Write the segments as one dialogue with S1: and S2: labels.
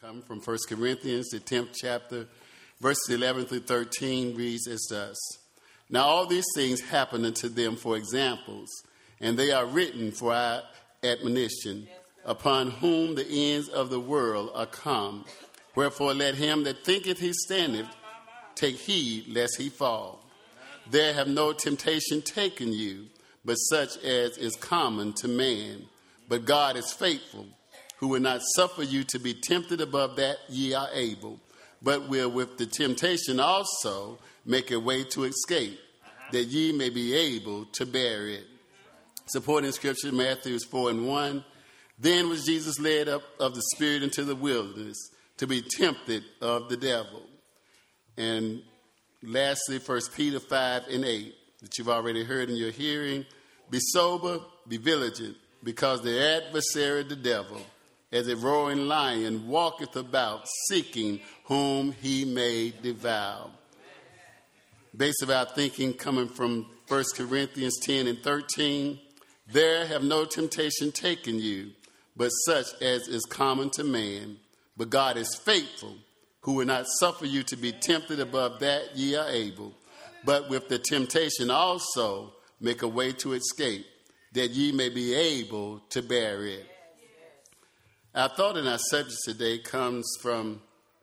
S1: Come from 1 Corinthians, the 10th chapter, verses 11 through 13 reads as thus. Now all these things happen unto them for examples, and they are written for our admonition, upon whom the ends of the world are come. Wherefore let him that thinketh he standeth take heed lest he fall. There have no temptation taken you, but such as is common to man. But God is faithful, who will not suffer you to be tempted above that ye are able, but will with the temptation also make a way to escape, that ye may be able to bear it. Supporting scripture, Matthew 4:1. Then was Jesus led up of the Spirit into the wilderness to be tempted of the devil. And lastly, 1 Peter 5:8, that you've already heard in your hearing. Be sober, be vigilant, because the adversary, the devil, as a roaring lion, walketh about, seeking whom he may devour. Base of our thinking coming from 1 Corinthians 10 and 13. There have no temptation taken you, but such as is common to man. But God is faithful, who will not suffer you to be tempted above that ye are able, but with the temptation also make a way to escape, that ye may be able to bear it. Our thought in our subject today comes from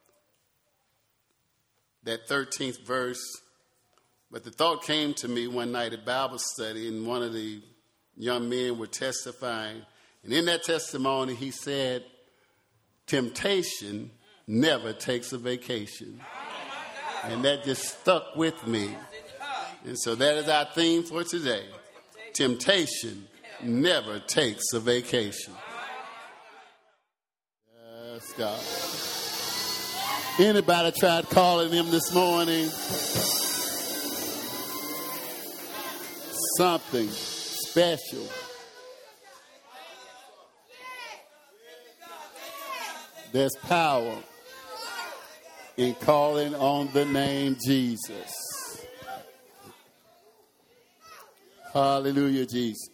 S1: that 13th verse. But the thought came to me one night at Bible study, and one of the young men were testifying. And in that testimony, he said, temptation never takes a vacation. And that just stuck with me. And so that is our theme for today. Temptation never takes a vacation. Yes, God. Anybody tried calling him this morning? Something special. There's power in calling on the name Jesus. Hallelujah, Jesus.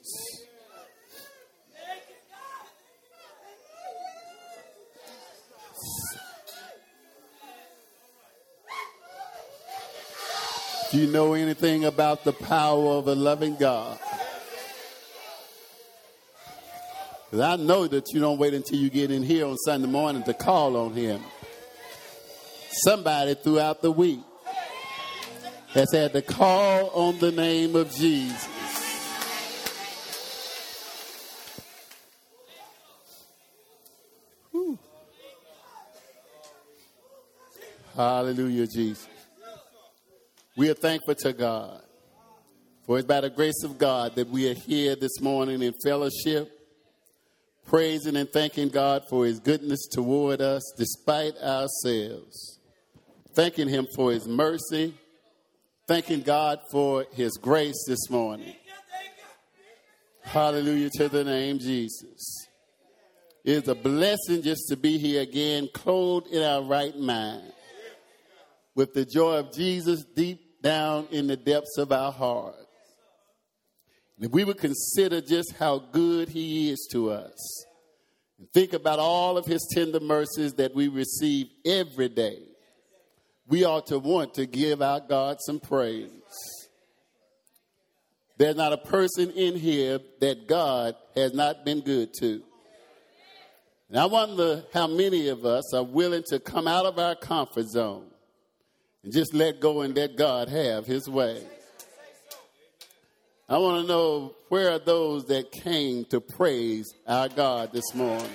S1: Do you know anything about the power of a loving God? Because I know that you don't wait until you get in here on Sunday morning to call on him. Somebody throughout the week has had to call on the name of Jesus. Whew. Hallelujah, Jesus. We are thankful to God, for it's by the grace of God that we are here this morning in fellowship, praising and thanking God for his goodness toward us despite ourselves, thanking him for his mercy, thanking God for his grace this morning. Hallelujah to the name Jesus. It is a blessing just to be here again, clothed in our right mind, with the joy of Jesus deep down in the depths of our heart. If we would consider just how good he is to us, and think about all of his tender mercies that we receive every day, we ought to want to give our God some praise. There's not a person in here that God has not been good to. And I wonder how many of us are willing to come out of our comfort zone and just let go and let God have his way. I want to know, where are those that came to praise our God this morning?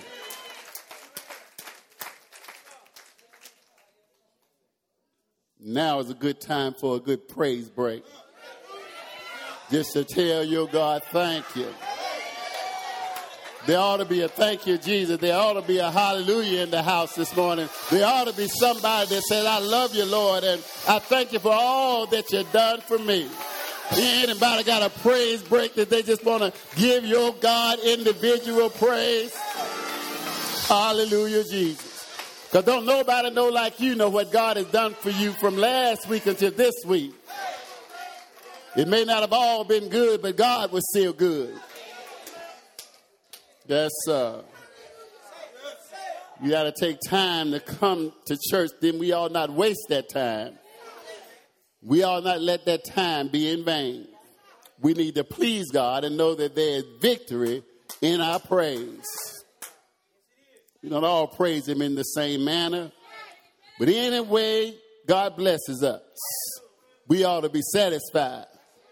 S1: Now is a good time for a good praise break. Just to tell your God, thank you. There ought to be a thank you, Jesus. There ought to be a hallelujah in the house this morning. There ought to be somebody that says, I love you, Lord, and I thank you for all that you've done for me. Anybody got a praise break that they just want to give your God individual praise? Hallelujah, Jesus. Because don't nobody know like you know what God has done for you from last week until this week. It may not have all been good, but God was still good. Yes, sir. You got to take time to come to church. Then we ought not waste that time. We ought not let that time be in vain. We need to please God and know that there is victory in our praise. We don't all praise him in the same manner. But in a way, God blesses us. We ought to be satisfied.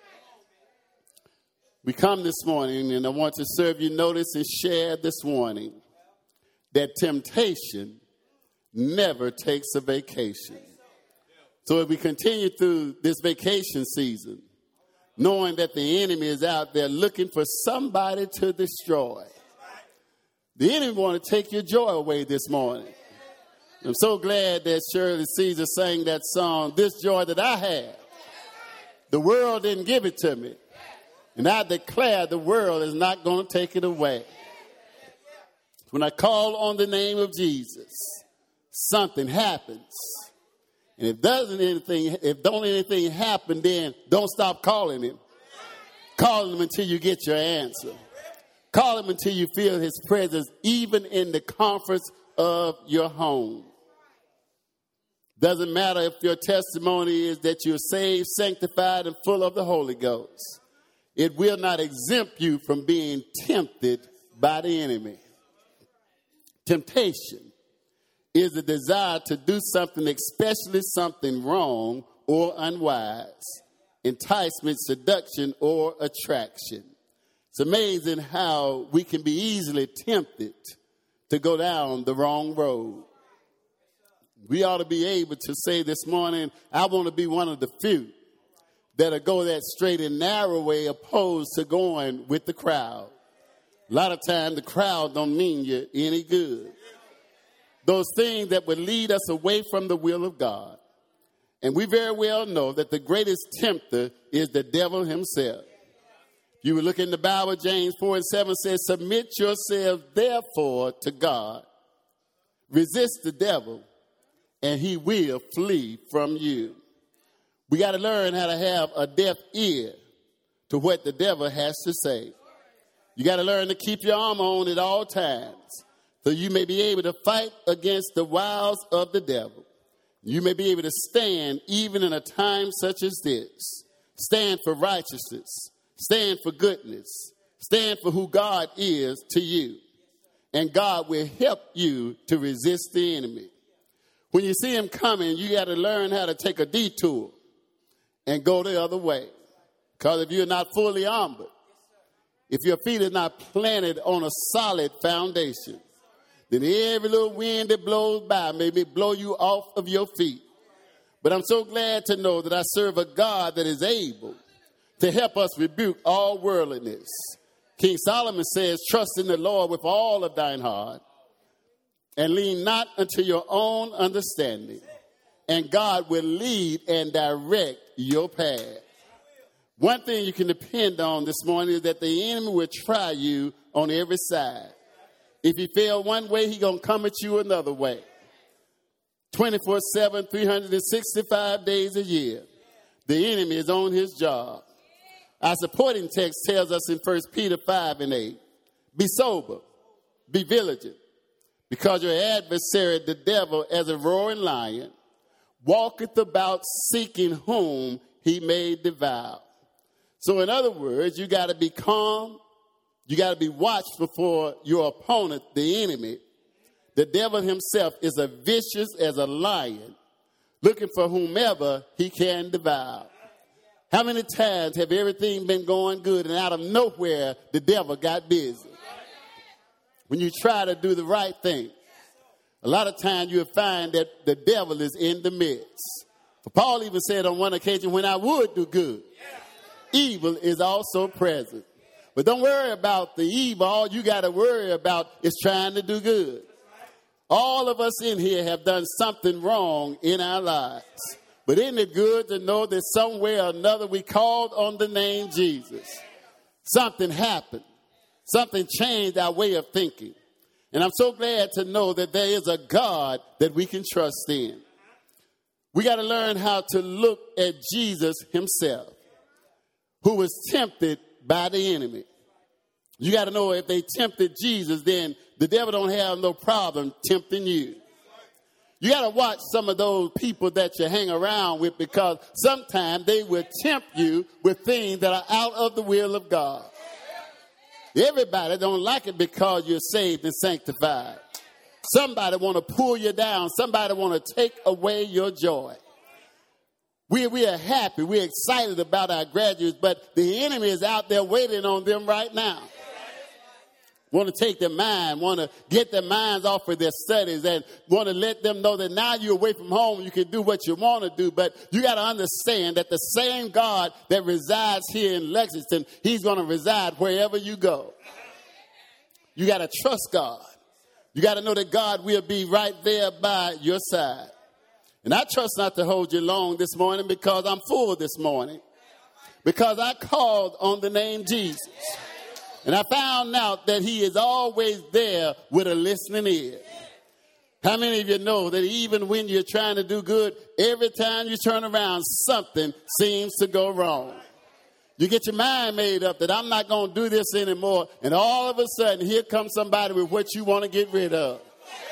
S1: We come this morning, and I want to serve you notice and share this morning that temptation never takes a vacation. So if we continue through this vacation season, knowing that the enemy is out there looking for somebody to destroy, the enemy want to take your joy away this morning. I'm so glad that Shirley Caesar sang that song, "This Joy That I Have, the world didn't give it to me. And I declare the world is not going to take it away." When I call on the name of Jesus, something happens. And if don't anything happen, then don't stop calling him. Call him until you get your answer. Call him until you feel his presence, even in the comforts of your home. Doesn't matter if your testimony is that you're saved, sanctified, and full of the Holy Ghost. It will not exempt you from being tempted by the enemy. Temptation is the desire to do something, especially something wrong or unwise. Enticement, seduction, or attraction. It's amazing how we can be easily tempted to go down the wrong road. We ought to be able to say this morning, I want to be one of the few that'll go that straight and narrow way opposed to going with the crowd. A lot of times the crowd don't mean you any good. Those things that would lead us away from the will of God. And we very well know that the greatest tempter is the devil himself. You will look in the Bible, James 4:7 says, "Submit yourselves therefore to God. Resist the devil, and he will flee from you." We got to learn how to have a deaf ear to what the devil has to say. You got to learn to keep your armor on at all times so you may be able to fight against the wiles of the devil. You may be able to stand even in a time such as this. Stand for righteousness. Stand for goodness. Stand for who God is to you. And God will help you to resist the enemy. When you see him coming, you got to learn how to take a detour and go the other way. Because if you're not fully armored, if your feet are not planted on a solid foundation, then every little wind that blows by may blow you off of your feet. But I'm so glad to know that I serve a God that is able to help us rebuke all worldliness. King Solomon says, "Trust in the Lord with all of thine heart, and lean not unto your own understanding, and God will lead and direct your path." One thing you can depend on this morning is that the enemy will try you on every side. If he fail one way, he's going to come at you another way. 24/7, 365 days a year, the enemy is on his job. Our supporting text tells us in 1 Peter 5:8, "Be sober, be vigilant, because your adversary, the devil, as a roaring lion, walketh about seeking whom he may devour." So in other words, you got to be calm. You got to be watchful for your opponent, the enemy. The devil himself is as vicious as a lion, looking for whomever he can devour. How many times have everything been going good and out of nowhere the devil got busy? When you try to do the right thing, a lot of times you'll find that the devil is in the midst. For Paul even said on one occasion, "When I would do good, evil is also present." But don't worry about the evil. All you got to worry about is trying to do good. All of us in here have done something wrong in our lives. But isn't it good to know that somewhere or another we called on the name Jesus? Something happened. Something changed our way of thinking. And I'm so glad to know that there is a God that we can trust in. We got to learn how to look at Jesus himself, who was tempted by the enemy. You got to know if they tempted Jesus, then the devil don't have no problem tempting you. You got to watch some of those people that you hang around with, because sometimes they will tempt you with things that are out of the will of God. Everybody don't like it because you're saved and sanctified. Somebody want to pull you down. Somebody want to take away your joy. We are happy. We're excited about our graduates, but the enemy is out there waiting on them right now. Want to take their mind, want to get their minds off of their studies, and want to let them know that now you're away from home, you can do what you want to do. But you got to understand that the same God that resides here in Lexington, he's going to reside wherever you go. You got to trust God. You got to know that God will be right there by your side. And I trust not to hold you long this morning, because I'm full this morning. Because I called on the name Jesus. And I found out that he is always there with a listening ear. How many of you know that even when you're trying to do good, every time you turn around, something seems to go wrong? You get your mind made up that I'm not going to do this anymore. And all of a sudden, here comes somebody with what you want to get rid of.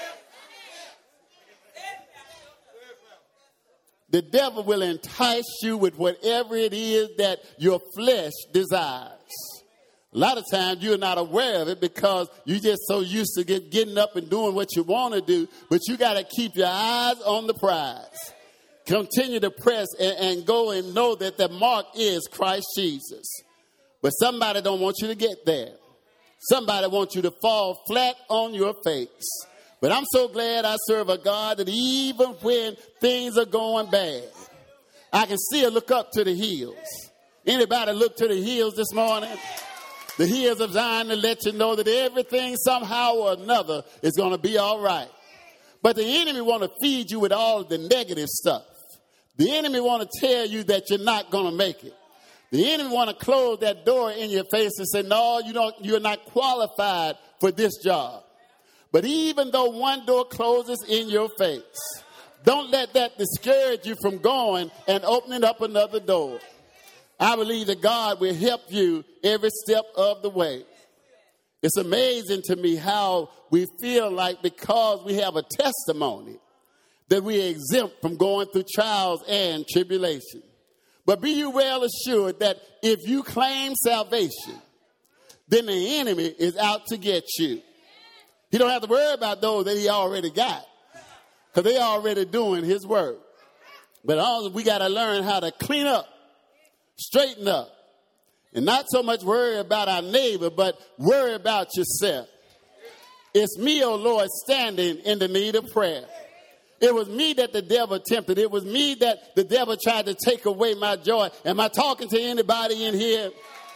S1: The devil will entice you with whatever it is that your flesh desires. A lot of times you're not aware of it because you're just so used to getting up and doing what you want to do. But you got to keep your eyes on the prize. Continue to press and go and know that the mark is Christ Jesus. But somebody don't want you to get there. Somebody wants you to fall flat on your face. But I'm so glad I serve a God that even when things are going bad, I can still look up to the hills. Anybody look to the hills this morning? The hills of Zion, to let you know that everything somehow or another is going to be all right. But the enemy want to feed you with all of the negative stuff. The enemy want to tell you that you're not going to make it. The enemy want to close that door in your face and say, no, you're not qualified for this job. But even though one door closes in your face, don't let that discourage you from going and opening up another door. I believe that God will help you every step of the way. It's amazing to me how we feel like because we have a testimony that we are exempt from going through trials and tribulation. But be you well assured that if you claim salvation, then the enemy is out to get you. He don't have to worry about those that he already got, because they already doing his work. But also we got to learn how to clean up, straighten up, and not so much worry about our neighbor, but worry about yourself. It's me, oh Lord, standing in the need of prayer. It was me that the devil tempted. It was me that the devil tried to take away my joy. Am I talking to anybody in here?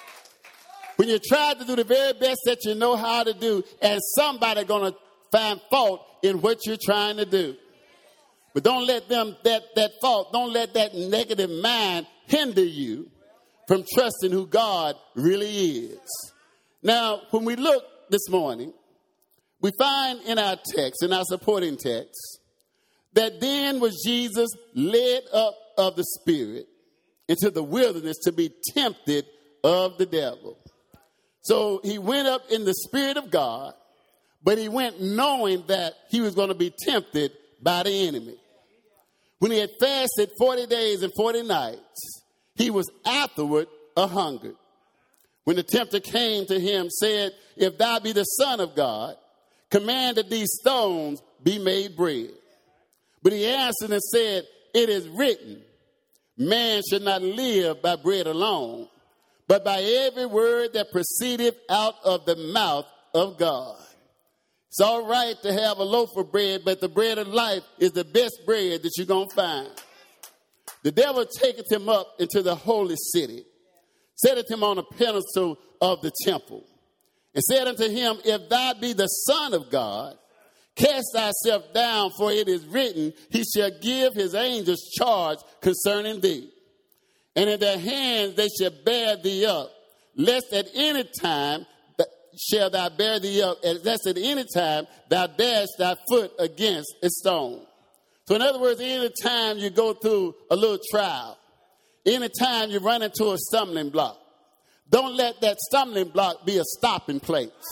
S1: When you try to do the very best that you know how to do, and somebody going to find fault in what you're trying to do. But don't let them, that fault, don't let that negative mind hinder you from trusting who God really is. Now, when we look this morning, we find in our text, in our supporting text, that then was Jesus led up of the Spirit into the wilderness to be tempted of the devil. So he went up in the Spirit of God, but he went knowing that he was going to be tempted by the enemy. When he had fasted 40 days and 40 nights, he was afterward a-hungered. When the tempter came to him, said, if thou be the Son of God, command that these stones be made bread. But he answered and said, it is written, man should not live by bread alone, but by every word that proceedeth out of the mouth of God. It's all right to have a loaf of bread, but the bread of life is the best bread that you're going to find. The devil taketh him up into the holy city, setteth him on a pedestal of the temple, and said unto him, if thou be the Son of God, cast thyself down, for it is written, he shall give his angels charge concerning thee. And in their hands they shall bear thee up, lest at any time shall thou bear thee up, lest at any time thou dash thy foot against a stone. So in other words, any time you go through a little trial, any time you run into a stumbling block, don't let that stumbling block be a stopping place.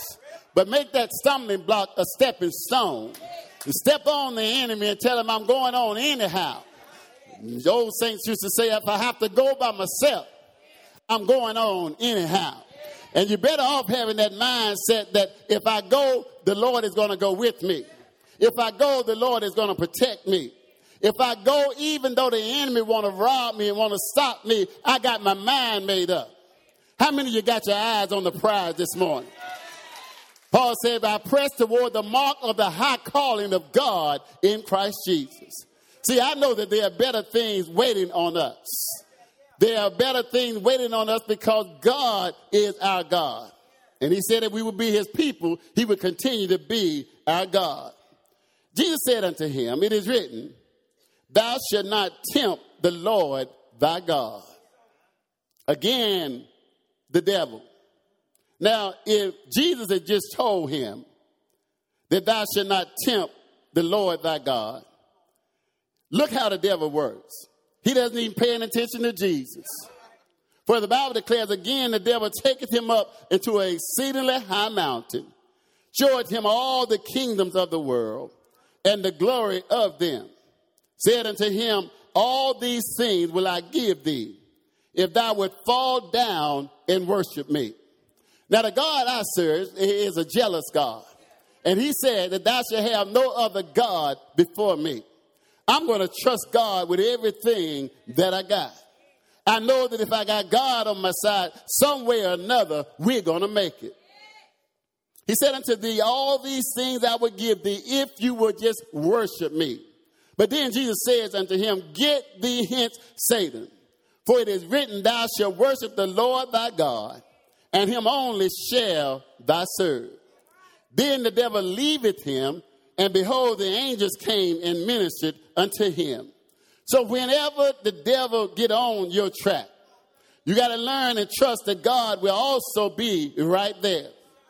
S1: but make that stumbling block a stepping stone. And step on the enemy and tell him I'm going on anyhow. The old saints used to say, if I have to go by myself, I'm going on anyhow. And you're better off having that mindset that if I go, the Lord is going to go with me. If I go, the Lord is going to protect me. If I go, even though the enemy want to rob me and want to stop me, I got my mind made up. How many of you got your eyes on the prize this morning? Paul said, I press toward the mark of the high calling of God in Christ Jesus. See, I know that there are better things waiting on us. There are better things waiting on us because God is our God. And he said if we would be his people, he would continue to be our God. Jesus said unto him, it is written, thou shalt not tempt the Lord thy God. Again, the devil. Now, if Jesus had just told him that thou shalt not tempt the Lord thy God, look how the devil works. He doesn't even pay any attention to Jesus. For the Bible declares again, the devil taketh him up into an exceedingly high mountain, showeth him all the kingdoms of the world and the glory of them. Said unto him, all these things will I give thee, if thou would fall down and worship me. Now the God I serve is a jealous God. And he said that thou shalt have no other God before me. I'm going to trust God with everything that I got. I know that if I got God on my side, some way or another, we're going to make it. He said unto thee, all these things I would give thee if you would just worship me. But then Jesus says unto him, get thee hence, Satan. For it is written, thou shalt worship the Lord thy God, and him only shall thou serve. Then the devil leaveth him, and behold, the angels came and ministered unto him. So whenever the devil get on your track, you got to learn and trust that God will also be right there.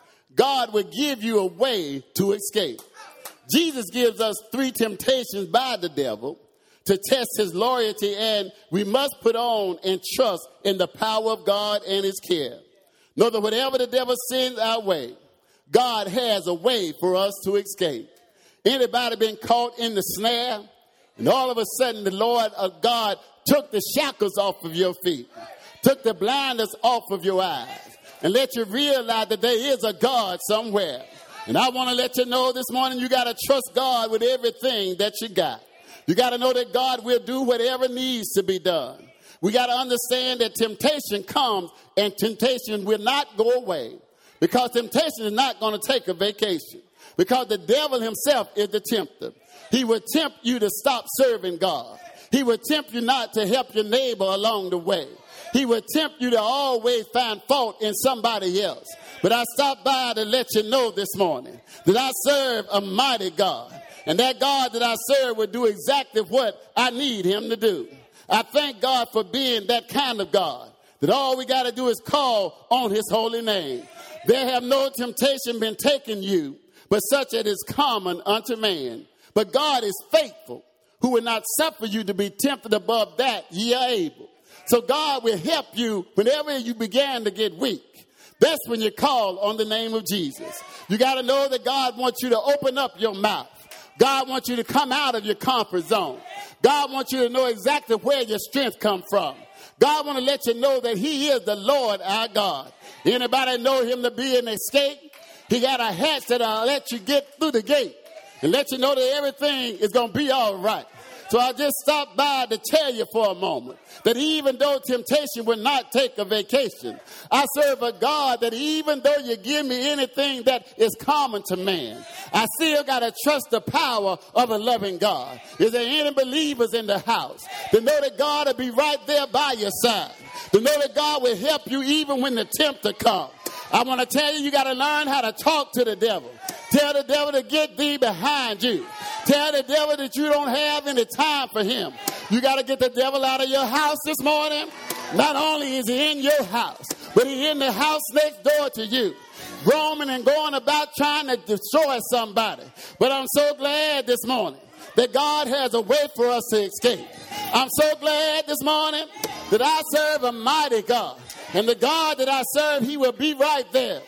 S1: God will give you a way to escape. Jesus gives us 3 temptations by the devil to test his loyalty, and we must put on and trust in the power of God and his care. Know that whatever the devil sends our way, God has a way for us to escape. Anybody been caught in the snare? And all of a sudden the Lord of God took the shackles off of your feet, took the blinders off of your eyes, and let you realize that there is a God somewhere. And I want to let you know this morning, you got to trust God with everything that you got. You got to know that God will do whatever needs to be done. We got to understand that temptation comes and temptation will not go away, because temptation is not going to take a vacation, because the devil himself is the tempter. He will tempt you to stop serving God. He will tempt you not to help your neighbor along the way. He will tempt you to always find fault in somebody else. But I stopped by to let you know this morning that I serve a mighty God. And that God that I serve will do exactly what I need him to do. I thank God for being that kind of God, that all we got to do is call on his holy name. There have no temptation been taken you, but such as is common unto man. But God is faithful, who will not suffer you to be tempted above that ye are able. So God will help you whenever you begin to get weak. That's when you call on the name of Jesus. You got to know that God wants you to open up your mouth. God wants you to come out of your comfort zone. God wants you to know exactly where your strength comes from. God wants to let you know that he is the Lord our God. Anybody know him to be an escape? He got a hatch that'll let you get through the gate and let you know that everything is going to be all right. So I just stopped by to tell you for a moment that even though temptation will not take a vacation, I serve a God that even though you give me anything that is common to man, I still got to trust the power of a loving God. Is there any believers in the house to know that God will be right there by your side? To know that God will help you even when the tempter comes. I want to tell you, you got to learn how to talk to the devil. Tell the devil to get thee behind you. Tell the devil that you don't have any time for him. You got to get the devil out of your house this morning. Not only is he in your house, but he's in the house next door to you, roaming and going about trying to destroy somebody. But I'm so glad this morning that God has a way for us to escape. I'm so glad this morning that I serve a mighty God. And the God that I serve, he will be right there.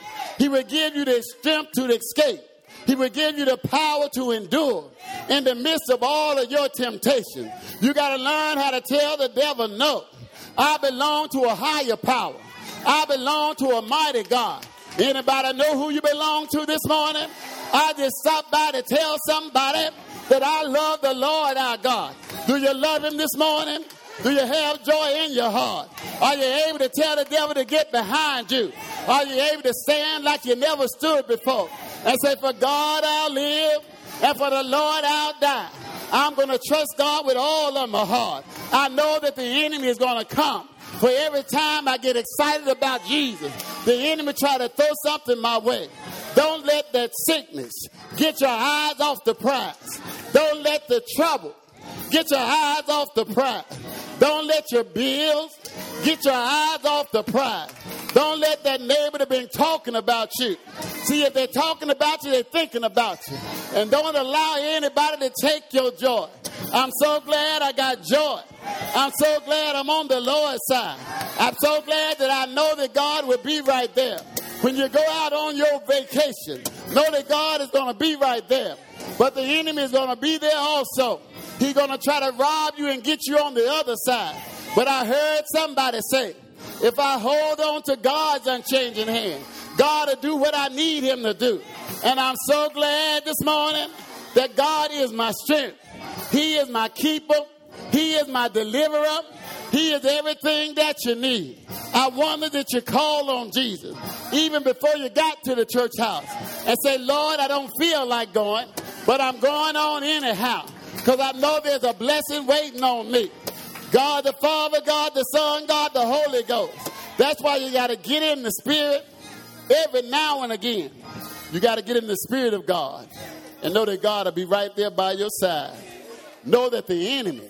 S1: He will give you the strength to escape. He will give you the power to endure in the midst of all of your temptations. You got to learn how to tell the devil no. I belong to a higher power. I belong to a mighty God. Anybody know who you belong to this morning? I just stopped by to tell somebody that I love the Lord our God. Do you love him this morning? Do you have joy in your heart? Are you able to tell the devil to get behind you? Are you able to stand like you never stood before and say, for God I'll live and for the Lord I'll die? I'm going to trust God with all of my heart. I know that the enemy is going to come. For every time I get excited about Jesus, the enemy try to throw something my way. Don't let that sickness get your eyes off the prize. Don't let the trouble get your eyes off the prize. Don't let your bills get your eyes off the prize. Don't let that neighbor that been talking about you. See, if they're talking about you, they're thinking about you. And don't allow anybody to take your joy. I'm so glad I got joy. I'm so glad I'm on the Lord's side. I'm so glad that I know that God will be right there. When you go out on your vacation, know that God is going to be right there. But the enemy is going to be there also. He's going to try to rob you and get you on the other side. But I heard somebody say, if I hold on to God's unchanging hand, God will do what I need him to do. And I'm so glad this morning that God is my strength. He is my keeper. He is my deliverer. He is everything that you need. I wonder that you call on Jesus even before you got to the church house and say, Lord, I don't feel like going, but I'm going on anyhow because I know there's a blessing waiting on me. God the Father, God the Son, God the Holy Ghost. That's why you got to get in the Spirit every now and again. You got to get in the Spirit of God and know that God will be right there by your side. Know that the enemy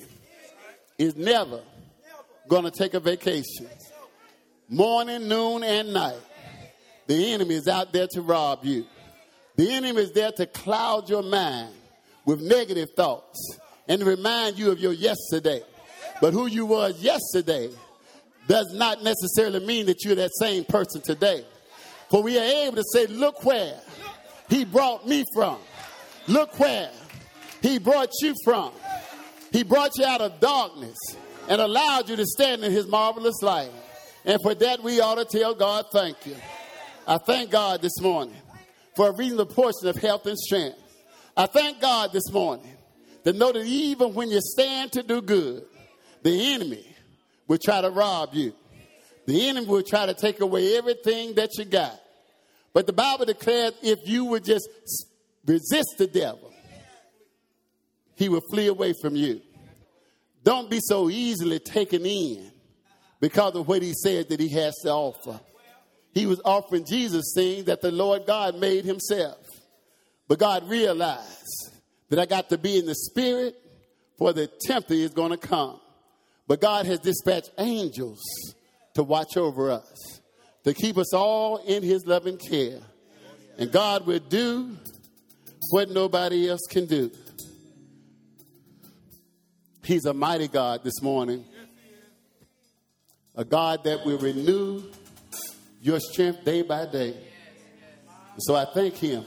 S1: is never going to take a vacation. Morning, noon, and night. The enemy is out there to rob you. The enemy is there to cloud your mind with negative thoughts and to remind you of your yesterday. But who you was yesterday does not necessarily mean that you're that same person today. For we are able to say, look where he brought me from. Look where he brought you from. He brought you out of darkness and allowed you to stand in his marvelous light. And for that, we ought to tell God, thank you. I thank God this morning for a reasonable portion of health and strength. I thank God this morning to know that even when you stand to do good, the enemy will try to rob you. The enemy will try to take away everything that you got. But the Bible declares if you would just resist the devil, he will flee away from you. Don't be so easily taken in because of what he said that he has to offer. He was offering Jesus things that the Lord God made himself. But God realized that I got to be in the Spirit for the tempter is going to come. But God has dispatched angels to watch over us, to keep us all in his loving care. And God will do what nobody else can do. He's a mighty God this morning. A God that will renew your strength day by day. So I thank him.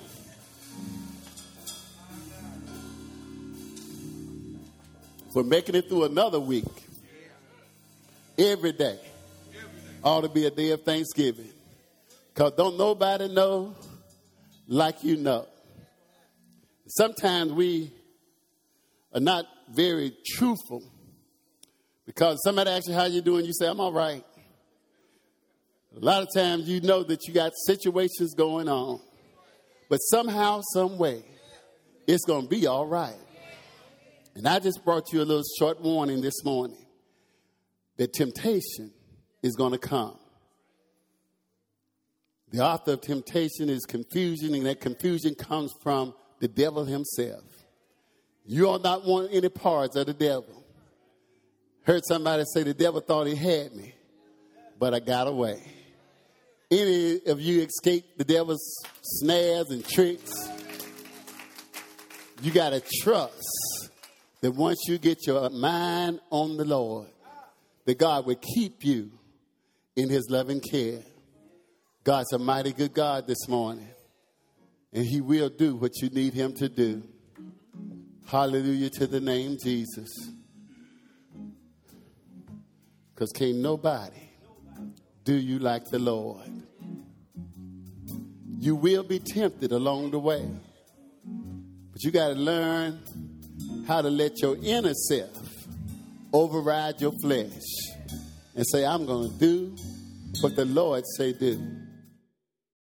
S1: For making it through another week. Every day ought to be a day of thanksgiving. Because don't nobody know like you know. Sometimes we are not very truthful. Because somebody asks you how you doing, you say, I'm all right. A lot of times you know that you got situations going on. But somehow, some way, it's going to be all right. And I just brought you a little short warning this morning that temptation is going to come. The author of temptation is confusion, and that confusion comes from the devil himself. You ought not want any parts of the devil. Heard somebody say the devil thought he had me, but I got away. Any of you escaped the devil's snares and tricks? You got to trust that once you get your mind on the Lord, that God will keep you in his loving care. God's a mighty good God this morning. And he will do what you need him to do. Hallelujah to the name Jesus. Because can't nobody do you like the Lord. You will be tempted along the way. But you got to learn how to let your inner self override your flesh and say, I'm going to do what the Lord say do.